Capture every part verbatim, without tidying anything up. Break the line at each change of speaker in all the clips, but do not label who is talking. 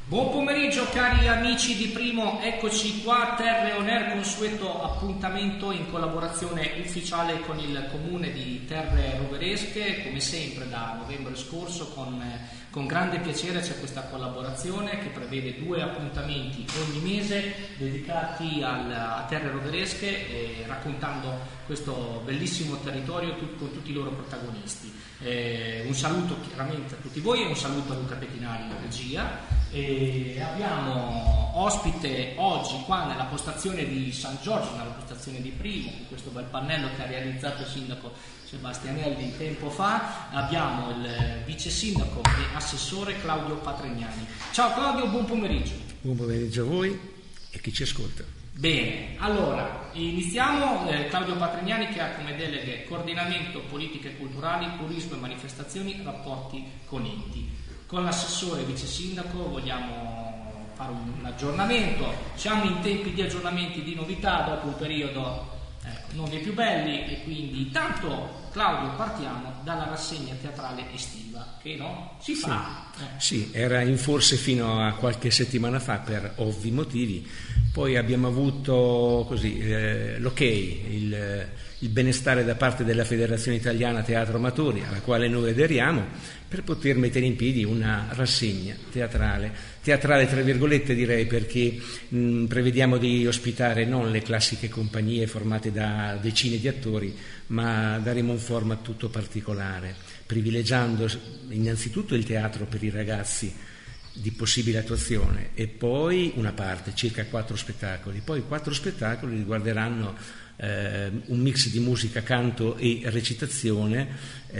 Buon pomeriggio cari amici di Primo, eccoci qua, Terre On Air, consueto appuntamento in collaborazione ufficiale con il comune di Terre Roveresche, come sempre da novembre scorso con, con grande piacere c'è questa collaborazione che prevede due appuntamenti ogni mese dedicati al, a Terre Roveresche, eh, raccontando questo bellissimo territorio tut, con tutti i loro protagonisti. Eh, un saluto chiaramente a tutti voi e un saluto a Luca Pettinari in regia. E abbiamo ospite oggi qua nella postazione di San Giorgio, nella postazione di Primo, con questo bel pannello che ha realizzato il sindaco Sebastianelli tempo fa. Abbiamo il vice sindaco e assessore Claudio Patrignani. Ciao Claudio, buon pomeriggio.
Buon pomeriggio a voi e chi ci ascolta.
Bene, allora iniziamo. eh, Claudio Patrignani, che ha come deleghe coordinamento politiche culturali, turismo e manifestazioni, rapporti con enti. Con l'assessore e vice sindaco vogliamo fare un aggiornamento. Siamo in tempi di aggiornamenti, di novità dopo un periodo ecco, non dei più belli, e quindi intanto Claudio partiamo dalla rassegna teatrale estiva che no si fa.
Sì, eh. sì, era in forse fino a qualche settimana fa per ovvi motivi. Poi abbiamo avuto così eh, l'ok, il, il benestare da parte della Federazione Italiana Teatro Amatori, alla quale noi aderiamo, per poter mettere in piedi una rassegna teatrale, teatrale tra virgolette direi, perché mh, prevediamo di ospitare non le classiche compagnie formate da decine di attori, ma daremo un format tutto particolare, privilegiando innanzitutto il teatro per i ragazzi di possibile attuazione e poi una parte, circa quattro spettacoli. Poi quattro spettacoli riguarderanno eh, un mix di musica, canto e recitazione,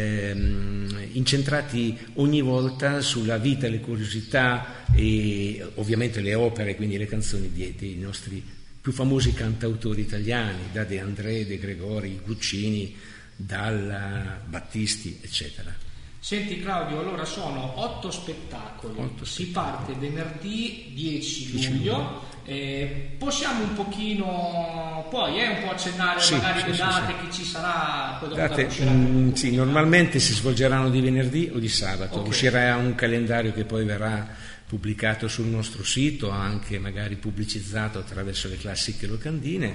ehm, incentrati ogni volta sulla vita, le curiosità e ovviamente le opere, quindi le canzoni di, dei nostri più famosi cantautori italiani, da De André, De Gregori, Guccini, Dalla, Battisti, eccetera.
Senti Claudio, allora sono otto spettacoli, otto si spettacoli. Parte venerdì dieci luglio, eh, possiamo un pochino poi eh, un po' accennare sì, magari sì, le date, sì, chi ci sarà, poi dopo
date, mh, sì, normalmente si svolgeranno di venerdì o di sabato, okay. Uscirà un calendario che poi verrà pubblicato sul nostro sito, anche magari pubblicizzato attraverso le classiche locandine,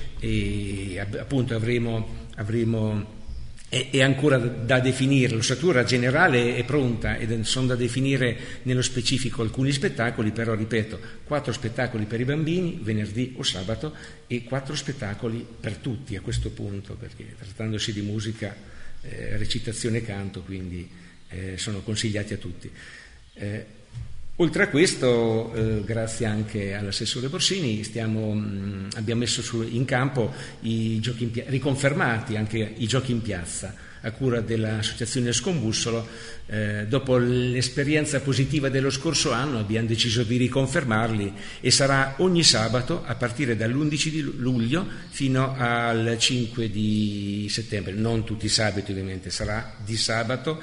sì. E appunto avremo, avremo è ancora da definire, l'ossatura generale è pronta ed sono da definire nello specifico alcuni spettacoli, però ripeto, quattro spettacoli per i bambini venerdì o sabato e quattro spettacoli per tutti a questo punto, perché trattandosi di musica, eh, recitazione e canto, quindi eh, sono consigliati a tutti. Eh, Oltre a questo, eh, grazie anche all'assessore Borsini, stiamo, mh, abbiamo messo su, in campo i giochi in pia- riconfermati anche i giochi in piazza a cura dell'associazione Scombussolo. Eh, dopo l'esperienza positiva dello scorso anno abbiamo deciso di riconfermarli e sarà ogni sabato a partire dall'undici di luglio fino al cinque di settembre, non tutti i sabati ovviamente, sarà di sabato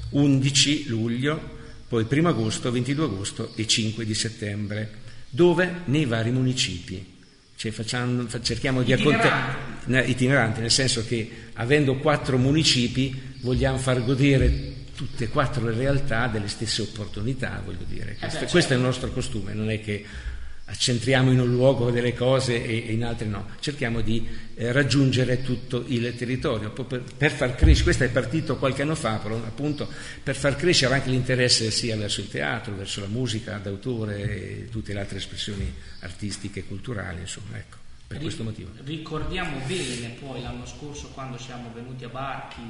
undici luglio, poi primo agosto, ventidue agosto e cinque di settembre, dove? Nei vari municipi. Cioè facciamo, cerchiamo di accontentare itineranti, nel senso che avendo quattro municipi vogliamo far godere tutte e quattro le realtà delle stesse opportunità, voglio dire. Questo, eh beh, questo è il nostro costume, non è che accentriamo in un luogo delle cose e, e in altri no, cerchiamo di eh, raggiungere tutto il territorio per, per far crescere. Questo è partito qualche anno fa, però, appunto per far crescere anche l'interesse sia verso il teatro, verso la musica d'autore e tutte le altre espressioni artistiche e culturali, insomma, ecco, per Ric- questo motivo.
Ricordiamo bene poi l'anno scorso quando siamo venuti a Barchi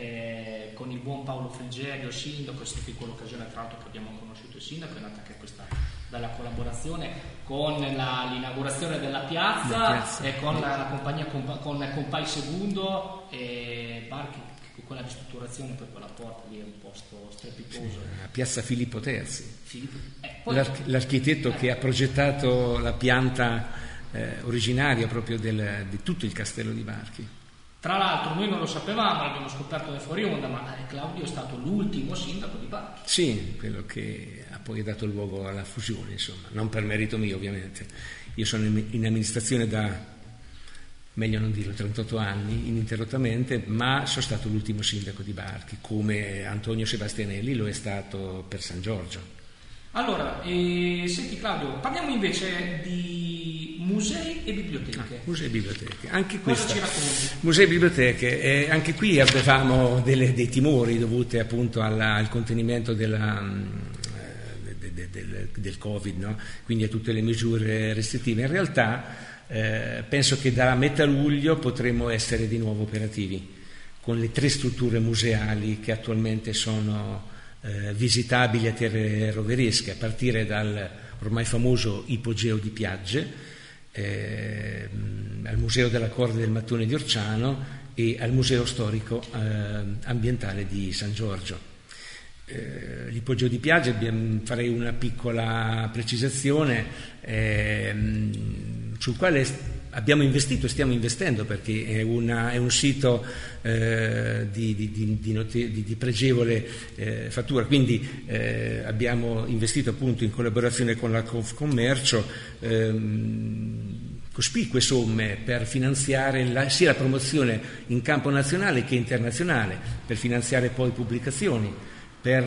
eh, con il buon Paolo Frigerio, sindaco, è stata in quell'occasione tra l'altro che abbiamo conosciuto il sindaco, è nata anche questa dalla collaborazione con la, l'inaugurazione della piazza, piazza. E con la, la compagnia con, con Compai Segundo e Barchi, con la ristrutturazione per quella porta lì è un posto strepitoso. Sì,
la piazza Filippo Terzi,
Filippo, eh, poi,
L'arch- l'architetto eh. che ha progettato la pianta eh, originaria proprio del, di tutto il castello di Barchi.
Tra l'altro noi non lo sapevamo, l'abbiamo scoperto nel fuori onda, ma Claudio è stato l'ultimo sindaco di Barchi.
Sì, quello che ha poi dato luogo alla fusione, insomma, non per merito mio ovviamente. Io sono in amministrazione da, meglio non dirlo, trentotto anni ininterrottamente, ma sono stato l'ultimo sindaco di Barchi, come Antonio Sebastianelli lo è stato per San Giorgio.
Allora, eh, senti Claudio, parliamo invece di musei e biblioteche.
Ah, musei e biblioteche, anche
Cosa
questa,
ci racconti?
musei e biblioteche, eh, anche qui avevamo delle, dei timori dovuti appunto alla, al contenimento della, de, de, de, del, del Covid, no? Quindi a tutte le misure restrittive. In realtà eh, penso che da metà luglio potremo essere di nuovo operativi con le tre strutture museali che attualmente sono eh, visitabili a terre roveresche, a partire dal ormai famoso ipogeo di Piagge, eh, al Museo della Corda del Mattone di Orciano e al Museo Storico eh, Ambientale di San Giorgio. Eh, l'ipogeo di Piagge, farei una piccola precisazione, eh, sul quale abbiamo investito e stiamo investendo, perché è, una, è un sito eh, di, di, di, di, note, di, di pregevole eh, fattura, quindi eh, abbiamo investito appunto in collaborazione con la Confcommercio ehm, cospicue somme per finanziare la, sia la promozione in campo nazionale che internazionale, per finanziare poi pubblicazioni, per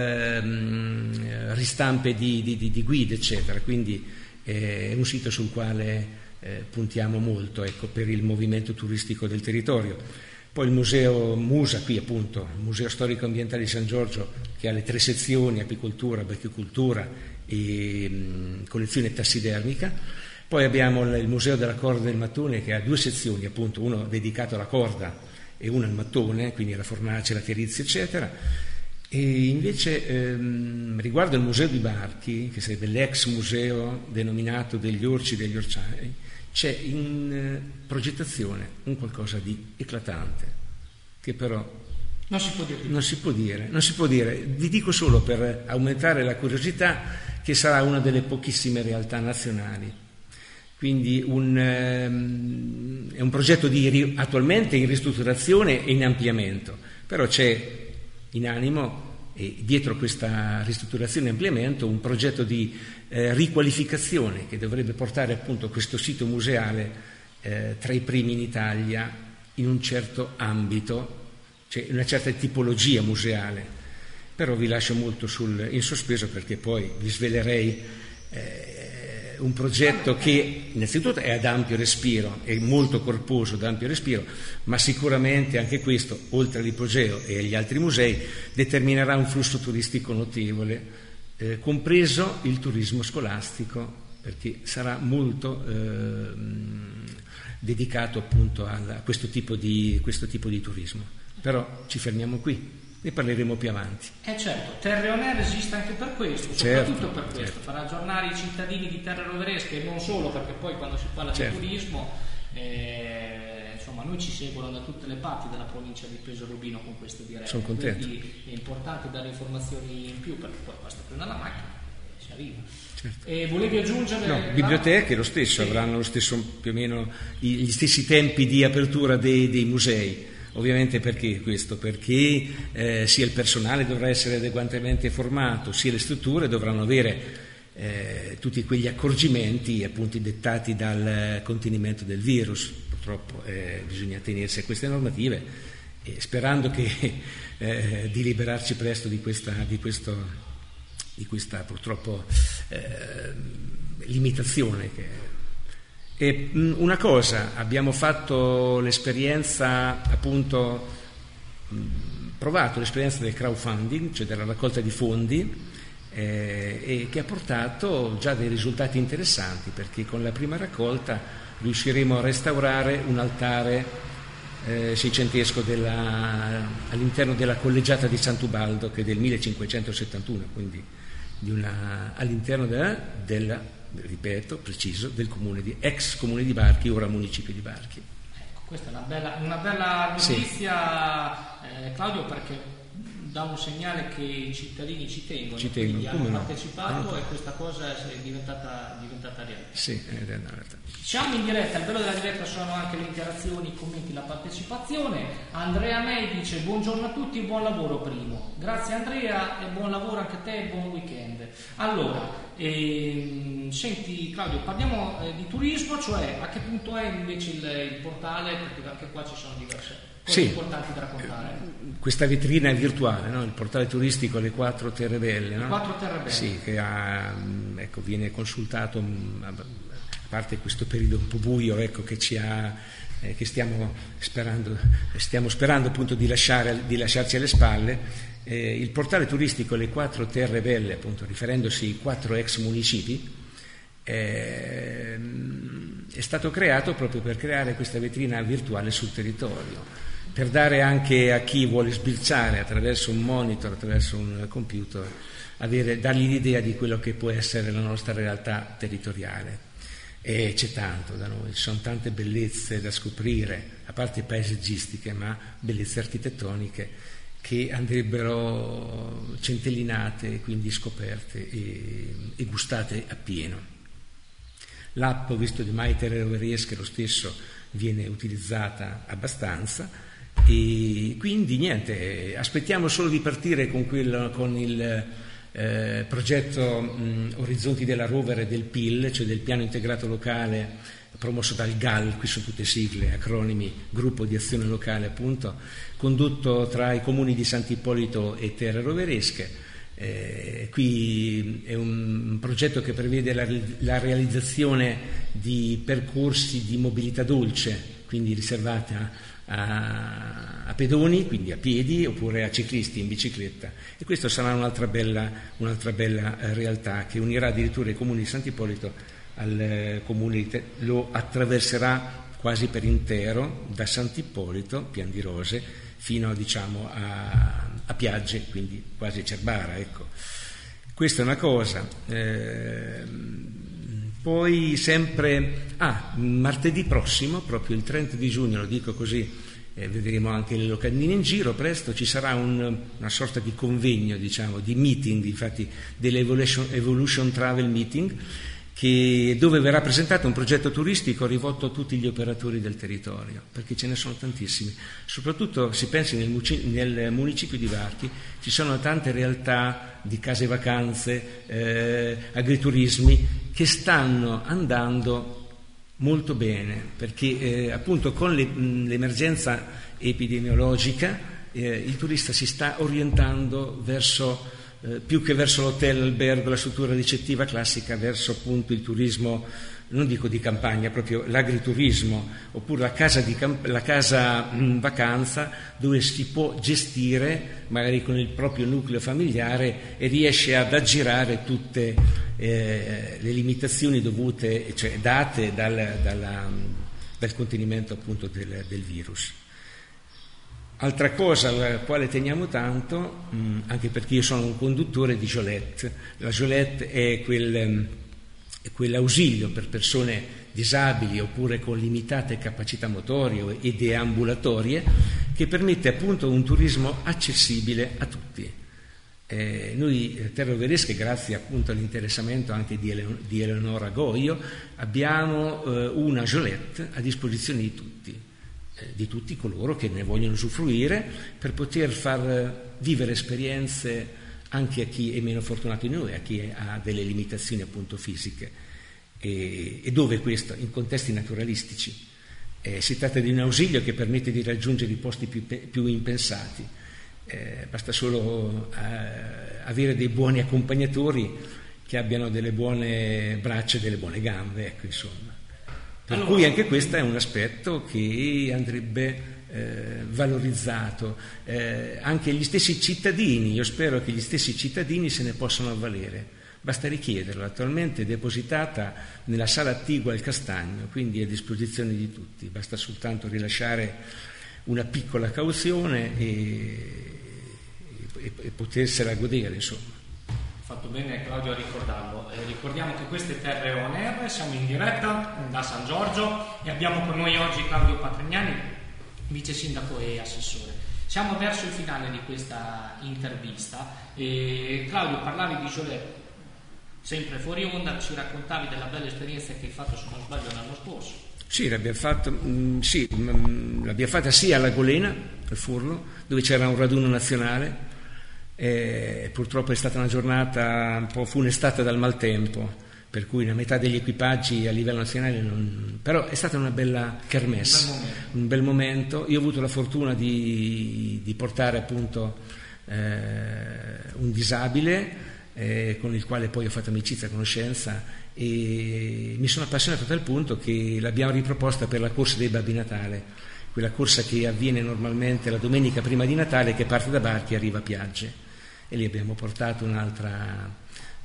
ehm, ristampe di, di, di, di guide eccetera, quindi eh, è un sito sul quale Eh, puntiamo molto, ecco, per il movimento turistico del territorio. Poi il museo Musa, qui appunto, il Museo Storico Ambientale di San Giorgio, che ha le tre sezioni, apicoltura, bacchicoltura e mh, collezione tassidermica. Poi abbiamo il Museo della Corda del Mattone, che ha due sezioni, appunto, uno dedicato alla corda e uno al mattone, quindi alla fornace, la terizia, eccetera. E invece ehm, riguardo il Museo di Barchi, che sarebbe l'ex museo denominato degli orci e degli orciai, c'è in eh, progettazione un qualcosa di eclatante, che però
non si può dire.
Non si può dire, non si può dire. Vi dico solo per aumentare la curiosità che sarà una delle pochissime realtà nazionali. Quindi un, ehm, è un progetto di, attualmente in ristrutturazione e in ampliamento, però c'è in animo e dietro questa ristrutturazione e ampliamento un progetto di eh, riqualificazione che dovrebbe portare appunto questo sito museale eh, tra i primi in Italia in un certo ambito, cioè una certa tipologia museale. Però vi lascio molto sul, in sospeso, perché poi vi svelerei eh, un progetto che innanzitutto è ad ampio respiro, è molto corposo, ad ampio respiro, ma sicuramente anche questo, oltre all'ipogeo e agli altri musei, determinerà un flusso turistico notevole, eh, compreso il turismo scolastico, perché sarà molto eh, dedicato appunto a questo tipo di, questo tipo di turismo. Però ci fermiamo qui. Ne parleremo più avanti.
Eh certo, Terre On Air esiste anche per questo,
certo,
soprattutto per questo,
certo.
per aggiornare i cittadini di terre roveresche e non solo, perché poi quando si parla
certo.
di turismo, eh, insomma, noi ci seguono da tutte le parti della provincia di Pesaro Urbino con queste dirette.
Sono contento.
Quindi è importante dare informazioni in più, perché poi basta prendere la macchina e si arriva.
Certo.
E volevi aggiungere?
No, biblioteche lo stesso, sì. Avranno lo stesso, più o meno gli stessi tempi di apertura dei, dei musei. Ovviamente perché questo? Perché eh, sia il personale dovrà essere adeguatamente formato, sia le strutture dovranno avere eh, tutti quegli accorgimenti appunto dettati dal contenimento del virus. Purtroppo eh, bisogna tenersi a queste normative, e sperando che eh, di liberarci presto di questa, di questo, di questa purtroppo eh, limitazione che E una cosa, abbiamo fatto l'esperienza, appunto, provato l'esperienza del crowdfunding, cioè della raccolta di fondi, eh, e che ha portato già dei risultati interessanti, perché con la prima raccolta riusciremo a restaurare un altare eh, seicentesco della, all'interno della collegiata di Sant'Ubaldo, che è del millecinquecentosettantuno, quindi di una, all'interno della, della ripeto, preciso, del comune di, ex comune di Barchi, ora municipio di Barchi.
Ecco, questa è una bella, una bella notizia, sì. eh, Claudio, perché dà un segnale che i cittadini ci tengono,
ci tengono
quindi hanno
no?
partecipato, ah, e questa cosa è diventata, diventata realtà.
Sì, è realtà.
Diciamo in diretta, il bello della diretta sono anche le interazioni, i commenti, la partecipazione. Andrea May dice buongiorno a tutti, buon lavoro primo. Grazie Andrea e buon lavoro anche a te e buon weekend. Allora, E, senti Claudio, parliamo eh, di turismo, cioè a che punto è invece il, il portale, perché anche qua ci sono diverse cose sì. importanti da raccontare.
Questa vetrina è virtuale, no? Il portale turistico Le Quattro Terre Belle, no?
Le Quattro Terre Belle.
Sì, che ha, ecco, viene consultato, a parte questo periodo un po' buio, ecco, che ci ha eh, che stiamo sperando stiamo sperando appunto di lasciare di lasciarci alle spalle. Eh, il portale turistico Le Quattro Terre Belle, appunto riferendosi ai quattro ex municipi, eh, è stato creato proprio per creare questa vetrina virtuale sul territorio, per dare anche a chi vuole sbirciare attraverso un monitor, attraverso un computer, avere, dargli l'idea di quello che può essere la nostra realtà territoriale. E c'è tanto da noi, ci sono tante bellezze da scoprire, a parte paesaggistiche, ma bellezze architettoniche che andrebbero centellinate, quindi scoperte e, e gustate appieno. L'app, ho visto di Mai Terre Roveriesche, lo stesso viene utilizzata abbastanza, e quindi niente, aspettiamo solo di partire con, quello, con il eh, progetto mh, Orizzonti della Rover e del P I L, cioè del Piano Integrato Locale, promosso dal G A L, qui sono tutte sigle, acronimi, Gruppo di Azione Locale appunto, condotto tra i comuni di Sant'Ippolito e Terre Roveresche. Eh, qui è un progetto che prevede la, la realizzazione di percorsi di mobilità dolce, quindi riservata a, a pedoni, quindi a piedi, oppure a ciclisti in bicicletta, e questa sarà un'altra bella, un'altra bella eh, realtà che unirà addirittura i comuni di Sant'Ippolito al comune, lo attraverserà quasi per intero da Sant'Ippolito, Pian di Rose, fino diciamo a, a Piagge, quindi quasi Cerbara, ecco. Questa è una cosa. Eh, poi sempre ah, martedì prossimo, proprio il trenta di giugno, lo dico così, eh, vedremo anche le locandine in giro presto, ci sarà un, una sorta di convegno, diciamo, di meeting, infatti dell'Evolution Evolution Travel Meeting, che, dove verrà presentato un progetto turistico rivolto a tutti gli operatori del territorio, perché ce ne sono tantissimi. Soprattutto si pensi nel, nel municipio di Varchi ci sono tante realtà di case vacanze, eh, agriturismi che stanno andando molto bene, perché eh, appunto con le, l'emergenza epidemiologica eh, il turista si sta orientando verso Eh, più che verso l'hotel, l'albergo, la struttura ricettiva classica, verso appunto il turismo, non dico di campagna, proprio l'agriturismo, oppure la casa, di camp- la casa mh, vacanza, dove si può gestire magari con il proprio nucleo familiare e riesce ad aggirare tutte eh, le limitazioni dovute, cioè date dal, dalla, dal contenimento appunto del, del virus. Altra cosa alla quale teniamo tanto, mh, anche perché io sono un conduttore di Jolette. La Jolette è quel, è quell'ausilio per persone disabili oppure con limitate capacità motorie e deambulatorie, che permette appunto un turismo accessibile a tutti. Eh, noi Terre Roveresche, grazie appunto all'interessamento anche di, Ele- di Eleonora Goio, abbiamo eh, una Jolette a disposizione di tutti. di tutti coloro che ne vogliono usufruire, per poter far vivere esperienze anche a chi è meno fortunato di noi, a chi ha delle limitazioni appunto fisiche, e, e dove questo in contesti naturalistici. Eh, si tratta di un ausilio che permette di raggiungere i posti più, più impensati. Eh, basta solo eh, avere dei buoni accompagnatori che abbiano delle buone braccia e delle buone gambe, ecco, insomma. Per allora, cui anche questo è un aspetto che andrebbe eh, valorizzato. Eh, anche gli stessi cittadini, io spero che gli stessi cittadini se ne possano avvalere. Basta richiederlo, attualmente è depositata nella sala attigua al Castagno, quindi è a disposizione di tutti, basta soltanto rilasciare una piccola cauzione e, e, e potersela godere, insomma.
Fatto bene Claudio a ricordarlo. Eh, ricordiamo che queste Terre On Air, siamo in diretta da San Giorgio e abbiamo con noi oggi Claudio Patrignani, vice sindaco e assessore. Siamo verso il finale di questa intervista e Claudio, parlavi di Jolette, sempre fuori onda, ci raccontavi della bella esperienza che hai fatto, se non sbaglio, l'anno scorso.
Sì, l'abbiamo fatto, mh, sì, mh, l'abbiamo fatta sia alla Golena, al Furlo, dove c'era un raduno nazionale, E purtroppo è stata una giornata un po' funestata dal maltempo, per cui la metà degli equipaggi a livello nazionale non... però è stata una bella kermesse, un bel momento. Un bel momento. Io ho avuto la fortuna di, di portare appunto eh, un disabile eh, con il quale poi ho fatto amicizia e conoscenza, e mi sono appassionato a tal punto che l'abbiamo riproposta per la corsa dei Babbi Natale, quella corsa che avviene normalmente la domenica prima di Natale, che parte da Barchi e arriva a Piagge, e lì abbiamo portato un'altra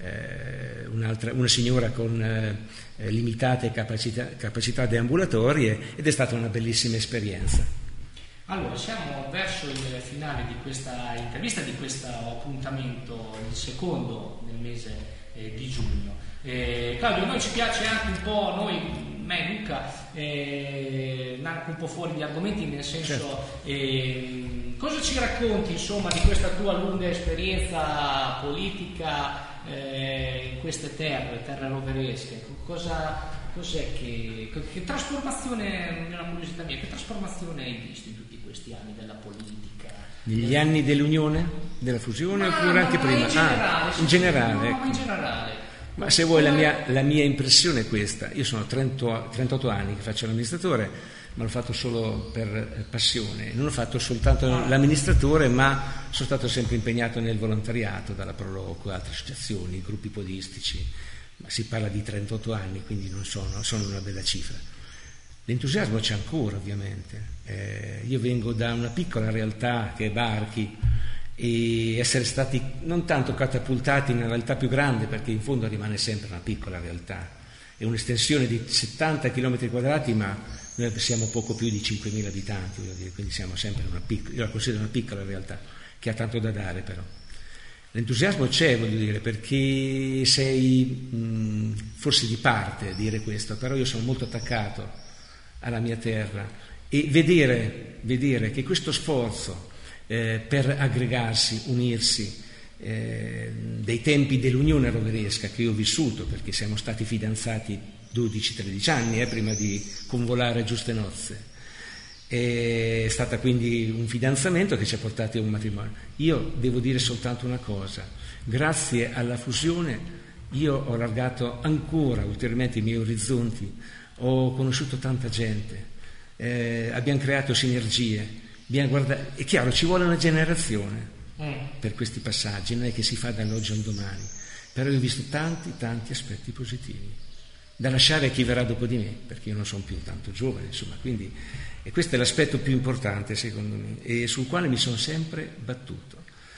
Eh, un'altra, una signora con eh, limitate capacità, capacità deambulatorie, ed è stata una bellissima esperienza.
Allora, siamo verso il finale di questa intervista, di questo appuntamento, il secondo nel mese eh, di giugno. Eh, Claudio, noi ci piace anche un po', noi, me e Luca, eh, anche un po' fuori di argomenti, nel senso, certo. eh, cosa ci racconti insomma di questa tua lunga esperienza politica Eh, in queste terre, terre roveresche? Cosa, cos'è che, che trasformazione, nella curiosità mia, che trasformazione hai visto in tutti questi anni della politica?
Negli anni dell'unione, della fusione,
ma,
oppure
ma
anche prima?
In generale,
ah,
sì,
in generale,
no,
ecco.
ma in generale.
Ma se vuoi la mia, la mia impressione è questa: io sono trenta, trentotto anni che faccio l'amministratore, ma l'ho fatto solo per passione, non ho fatto soltanto l'amministratore, ma sono stato sempre impegnato nel volontariato, dalla Proloco, altre associazioni, gruppi podistici, ma si parla di trentotto anni, quindi non sono, sono una bella cifra. L'entusiasmo c'è ancora, ovviamente. Eh, io vengo da una piccola realtà che è Barchi, e essere stati non tanto catapultati in una realtà più grande, perché in fondo rimane sempre una piccola realtà, è un'estensione di settanta chilometri quadrati, ma noi siamo poco più di cinquemila abitanti, voglio dire, quindi siamo sempre una piccola, io la considero una piccola realtà che ha tanto da dare. Però l'entusiasmo c'è, voglio dire, perché sei mh, forse di parte dire questo, però io sono molto attaccato alla mia terra, e vedere, vedere che questo sforzo eh, per aggregarsi, unirsi, eh, dei tempi dell'Unione Roveresca che io ho vissuto, perché siamo stati fidanzati dodici tredici anni eh, prima di convolare a giuste nozze, è stata quindi un fidanzamento che ci ha portati a un matrimonio. Io devo dire soltanto una cosa: grazie alla fusione io ho allargato ancora ulteriormente i miei orizzonti, ho conosciuto tanta gente, eh, abbiamo creato sinergie, abbiamo guardato, è chiaro, ci vuole una generazione per questi passaggi, non è che si fa dall'oggi al domani, però io ho visto tanti tanti aspetti positivi da lasciare a chi verrà dopo di me, perché io non sono più tanto giovane, insomma, quindi e questo è l'aspetto più importante secondo me, e sul quale mi sono sempre battuto.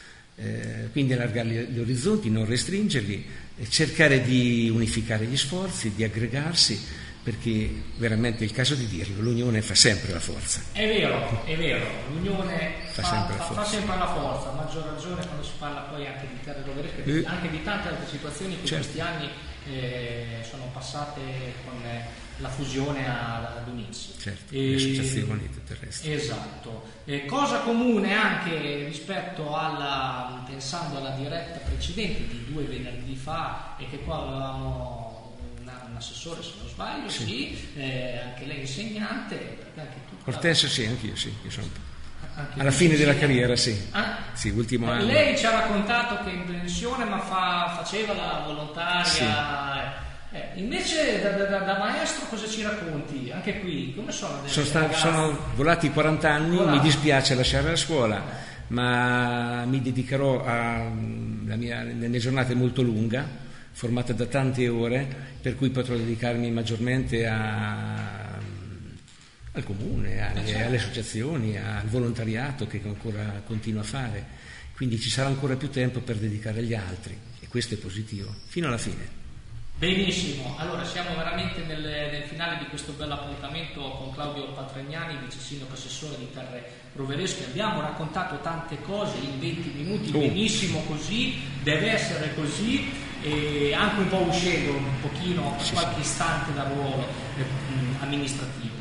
Eh, quindi allargare gli orizzonti, non restringerli, e cercare di unificare gli sforzi, di aggregarsi, perché veramente è il caso di dirlo, l'unione fa sempre la forza.
È vero, è vero, l'unione
fa,
fa,
sempre,
fa,
la
fa sempre la forza, a maggior ragione quando si parla poi anche di terre roveresche, eh. anche di tante altre situazioni che in certo. questi anni eh, sono passate con la fusione ad unirsi.
Certo, e, le associazioni e tutto il resto.
Esatto. E cosa comune anche rispetto alla, pensando alla diretta precedente di due venerdì fa, e che qua avevamo un assessore, se non sbaglio, sì, sì eh, anche lei insegnante, perché anche tu.
Ortensio, sì, anch'io, sì, io sono alla fine della carriera, sì.
Ah?
Sì, ultimo
eh,
anno.
Lei ci ha raccontato che in pensione, ma fa, faceva la volontaria. Sì. Eh, invece da, da, da maestro cosa ci racconti? Anche qui, come sono?
Sono, sta, sono volati quaranta anni, volati. Mi dispiace lasciare la scuola, ma mi dedicherò a la mia, la mia giornata è molto lunga, formata da tante ore, per cui potrò dedicarmi maggiormente a, al comune, alle, certo. alle associazioni, al volontariato che ancora continuo a fare, quindi ci sarà ancora più tempo per dedicare agli altri, e questo è positivo, fino alla fine.
Benissimo, allora siamo veramente nel, nel finale di questo bello appuntamento con Claudio Patrignani, vice sindaco assessore di Terre Roveresche. Abbiamo raccontato tante cose in venti minuti, oh. benissimo così, deve essere così, e anche un po' uscendo un pochino per qualche istante dal ruolo eh, amministrativo.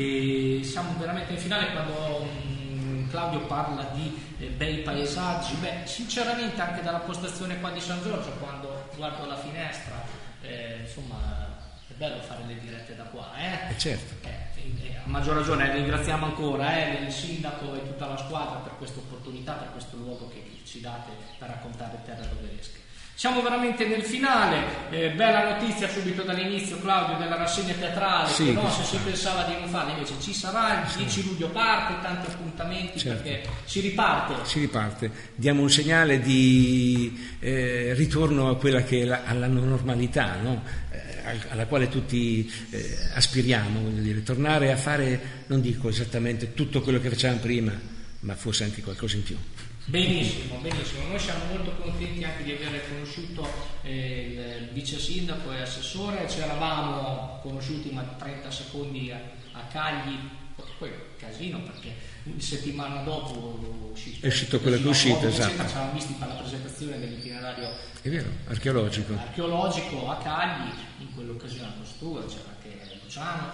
E siamo veramente in finale quando mh, Claudio parla di eh, bei paesaggi. Beh, sinceramente anche dalla postazione qua di San Giorgio, quando guardo la finestra, Eh, insomma è bello fare le dirette da qua, eh?
eh certo.
Eh, a maggior ragione ringraziamo ancora eh, il sindaco e tutta la squadra per questa opportunità, per questo luogo che ci date per raccontare terre roveresche. Siamo veramente nel finale, eh, bella notizia subito dall'inizio, Claudio, della rassegna teatrale, sì, che no, se si pensava di non farla, invece ci sarà, il dieci luglio parte, tanti appuntamenti, certo, perché si riparte.
Si riparte, diamo un segnale di eh, ritorno a quella che è la, alla normalità, no? eh, alla quale tutti eh, aspiriamo, voglio dire, tornare a fare, non dico esattamente tutto quello che facevamo prima, ma forse anche qualcosa in più.
Benissimo, benissimo. Noi siamo molto contenti anche di aver conosciuto eh, il vice sindaco e assessore. Ci eravamo conosciuti ma trenta secondi a, a Cagli, poi casino perché una settimana dopo
è uscito quello che è uscito, esatto.
Ci eravamo visti per la presentazione dell'itinerario,
è vero, archeologico.
archeologico a Cagli, in quell'occasione a Postura c'era anche Luciano.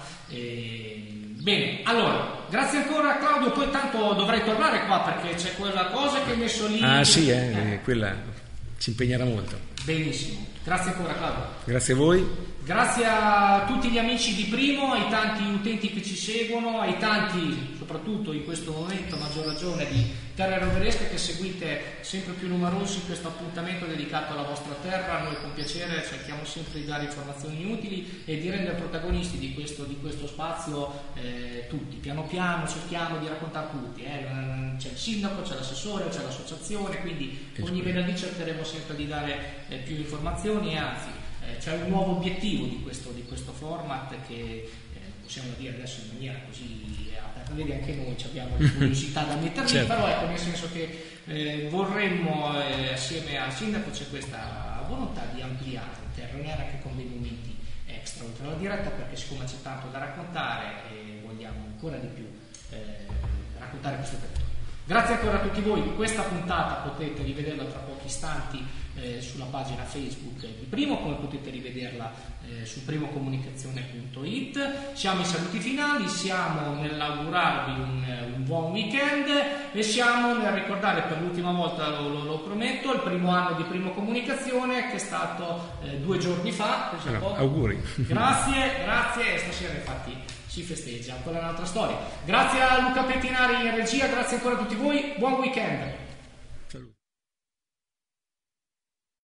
E... Bene, allora, grazie ancora Claudio, poi tanto dovrei tornare qua perché c'è quella cosa che hai messo lì.
Ah sì, eh, eh. quella ci impegnerà molto.
Benissimo, grazie ancora Claudio.
Grazie a voi.
Grazie a tutti gli amici di Primo, ai tanti utenti che ci seguono, ai tanti, soprattutto in questo momento, a maggior ragione, di Terre Roveresche che seguite sempre più numerosi questo appuntamento dedicato alla vostra terra. Noi con piacere cerchiamo sempre di dare informazioni utili e di rendere protagonisti di questo, di questo spazio eh, tutti. Piano piano cerchiamo di raccontare tutti, eh. C'è il sindaco, c'è l'assessore, c'è l'associazione, quindi ogni venerdì cercheremo sempre di dare eh, più informazioni e anzi Eh, c'è un nuovo obiettivo di questo, di questo format che eh, possiamo dire adesso in maniera così aperta, vedi anche noi abbiamo le curiosità da mettere lì, certo. Però ecco, nel senso che eh, vorremmo eh, assieme al sindaco c'è questa volontà di ampliare Terra Nera anche con dei momenti extra oltre alla diretta, perché siccome c'è tanto da raccontare eh, vogliamo ancora di più eh, raccontare questo territorio. Grazie ancora a tutti voi, questa puntata potete rivederla tra pochi istanti eh, sulla pagina Facebook di Primo, come potete rivederla eh, su primocomunicazione punto it. Siamo ai saluti finali, siamo nell'augurarvi un, un buon weekend e siamo nel ricordare per l'ultima volta, lo, lo, lo prometto, il primo anno di Primo Comunicazione che è stato eh, due giorni fa.
Allora, auguri.
Grazie, grazie, e stasera infatti si festeggia, quella è un'altra storia. Grazie a Luca Pettinari in regia, grazie ancora a tutti voi, buon weekend.